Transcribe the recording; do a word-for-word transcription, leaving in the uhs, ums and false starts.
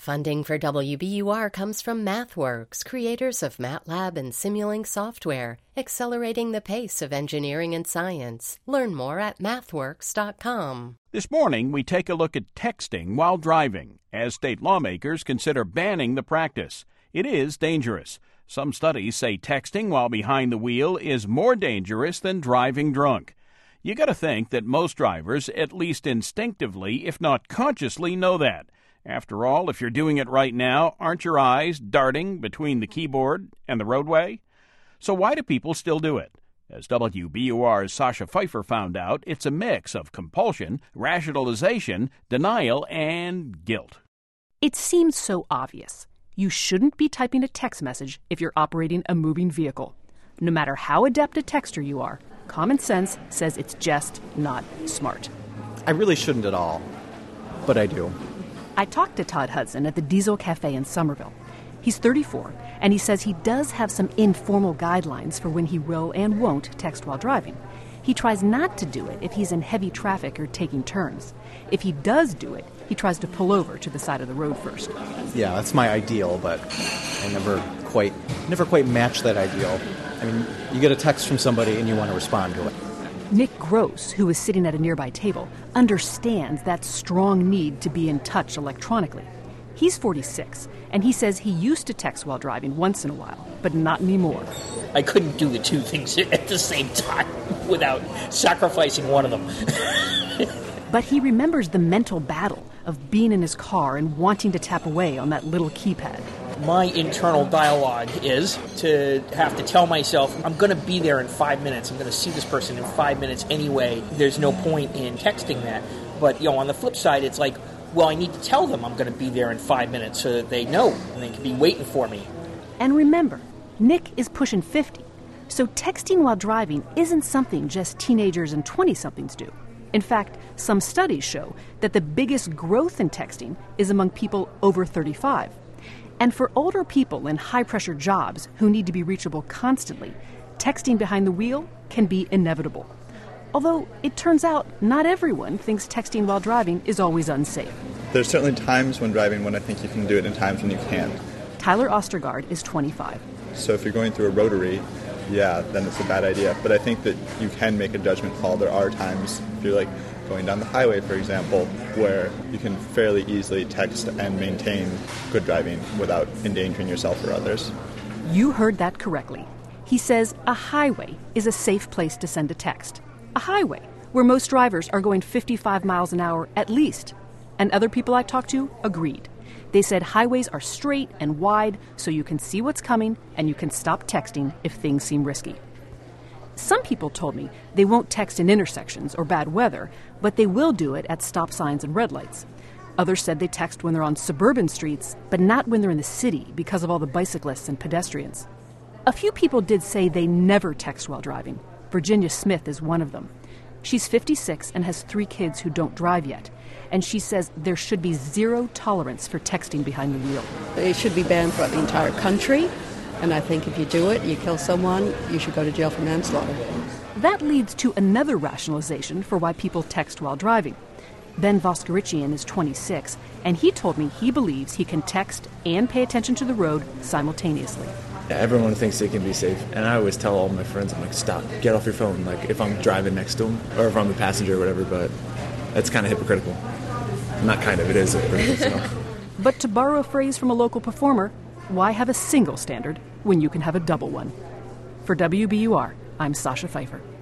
Funding for W B U R comes from MathWorks, creators of MATLAB and Simulink software, accelerating the pace of engineering and science. Learn more at mathworks dot com. This morning, we take a look at texting while driving, as state lawmakers consider banning the practice. It is dangerous. Some studies say texting while behind the wheel is more dangerous than driving drunk. You got to think that most drivers, at least instinctively, if not consciously, know that. After all, if you're doing it right now, aren't your eyes darting between the keyboard and the roadway? So why do people still do it? As W B U R's Sasha Pfeiffer found out, it's a mix of compulsion, rationalization, denial, and guilt. It seems so obvious. You shouldn't be typing a text message if you're operating a moving vehicle. No matter how adept a texter you are, common sense says it's just not smart. I really shouldn't at all, but I do. I talked to Todd Hudson at the Diesel Cafe in Somerville. He's thirty-four, and he says he does have some informal guidelines for when he will and won't text while driving. He tries not to do it if he's in heavy traffic or taking turns. If he does do it, he tries to pull over to the side of the road first. Yeah, that's my ideal, but I never quite, never quite match that ideal. I mean, you get a text from somebody and you want to respond to it. Nick Gross, who is sitting at a nearby table, understands that strong need to be in touch electronically. He's forty-six, and he says he used to text while driving once in a while, but not anymore. I couldn't do the two things at the same time without sacrificing one of them. But he remembers the mental battle of being in his car and wanting to tap away on that little keypad. My internal dialogue is to have to tell myself, I'm going to be there in five minutes. I'm going to see this person in five minutes anyway. There's no point in texting that. But, you know, on the flip side, it's like, well, I need to tell them I'm going to be there in five minutes so that they know and they can be waiting for me. And remember, Nick is pushing fifty. So texting while driving isn't something just teenagers and twenty-somethings do. In fact, some studies show that the biggest growth in texting is among people over thirty-five. And for older people in high-pressure jobs who need to be reachable constantly, texting behind the wheel can be inevitable. Although it turns out not everyone thinks texting while driving is always unsafe. There's certainly times when driving when I think you can do it and times when you can't. Tyler Ostergaard is twenty-five. So if you're going through a rotary, yeah, then it's a bad idea. But I think that you can make a judgment call. There are times, if you're like going down the highway, for example, where you can fairly easily text and maintain good driving without endangering yourself or others. You heard that correctly. He says a highway is a safe place to send a text. A highway where most drivers are going fifty-five miles an hour at least. And other people I talked to agreed. They said highways are straight and wide so you can see what's coming and you can stop texting if things seem risky. Some people told me they won't text in intersections or bad weather, but they will do it at stop signs and red lights. Others said they text when they're on suburban streets, but not when they're in the city because of all the bicyclists and pedestrians. A few people did say they never text while driving. Virginia Smith is one of them. She's fifty-six and has three kids who don't drive yet. And she says there should be zero tolerance for texting behind the wheel. It should be banned throughout the entire country. And I think if you do it, you kill someone, you should go to jail for manslaughter. That leads to another rationalization for why people text while driving. Ben Voskerichian is twenty-six, and he told me he believes he can text and pay attention to the road simultaneously. Yeah, everyone thinks they can be safe, and I always tell all my friends, I'm like, stop, get off your phone, like if I'm driving next to them, or if I'm the passenger or whatever, but that's kind of hypocritical. Not kind of, it is hypocritical. So. But to borrow a phrase from a local performer, why have a single standard when you can have a double one? For W B U R, I'm Sasha Pfeiffer.